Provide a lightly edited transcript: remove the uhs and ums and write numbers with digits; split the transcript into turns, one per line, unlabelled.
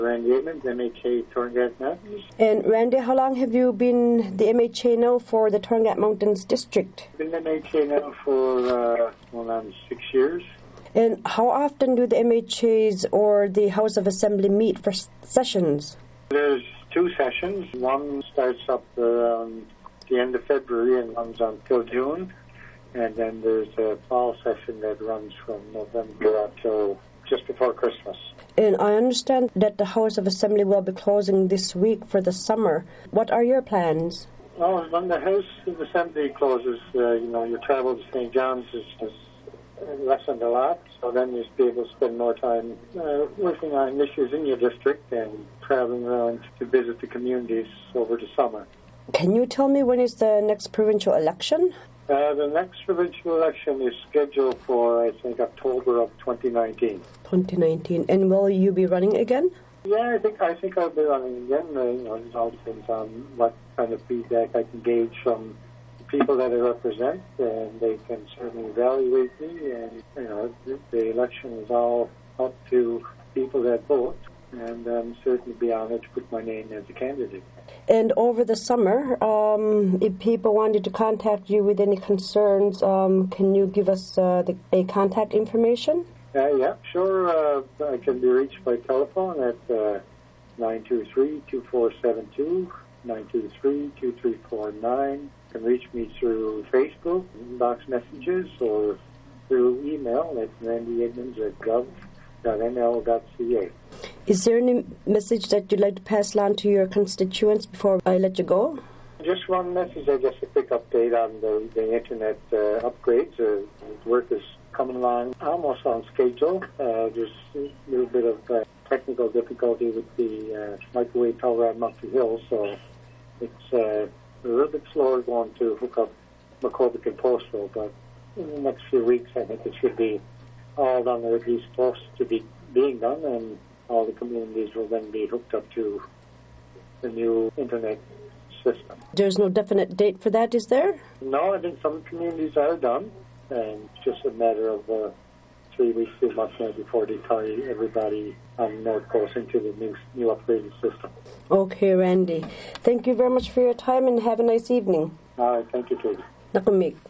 Randy Edmonds, MHA Torngat Mountains.
And Randy, how long have you been the MHA now for the Torngat Mountains District?
I've been MHA now for around 6 years.
And how often do the MHAs or the House of Assembly meet for sessions?
There's 2 sessions. One starts up around the end of February and runs until June. And then there's a fall session that runs from November until just before Christmas.
And I understand that the House of Assembly will be closing this week for the summer. What are your plans?
Well, when the House of Assembly closes, your travel to St. John's is lessened a lot. So then you'll be able to spend more time working on issues in your district and traveling around to visit the communities over the summer.
Can you tell me when is the next provincial election?
The next provincial election is scheduled for, I think, October of 2019.
2019. And will you be running again?
Yeah, I think I'll be running again. It all depends on what kind of feedback I can gauge from the people that I represent, and they can certainly evaluate me. And the election is all up to people that vote, and I'm certainly be honored to put my name as a candidate.
And over the summer, if people wanted to contact you with any concerns, can you give us a contact information?
Yeah, sure. I can be reached by telephone at 923-2472, 923-2349. You can reach me through Facebook, inbox messages, or through email at randyedmonds@gov.nl.ca.
Is there any message that you'd like to pass on to your constituents before I let you go?
Just one message, I guess, a quick update on the Internet upgrades. Work is coming along almost on schedule. There's a little bit of technical difficulty with the microwave tower at Monkey Hill, so it's a little bit slower going to hook up McCovic and Postville, but in the next few weeks I think it should be all done, or at least close to being done, and all the communities will then be hooked up to the new Internet system.
There's no definite date for that, is there?
No, I think some communities are done, and it's just a matter of 3 weeks, 2 months now before they tie everybody on the North Coast into the new upgraded system.
Okay, Randy. Thank you very much for your time, and have a nice evening.
All right, thank you, Katie.
Nakamig.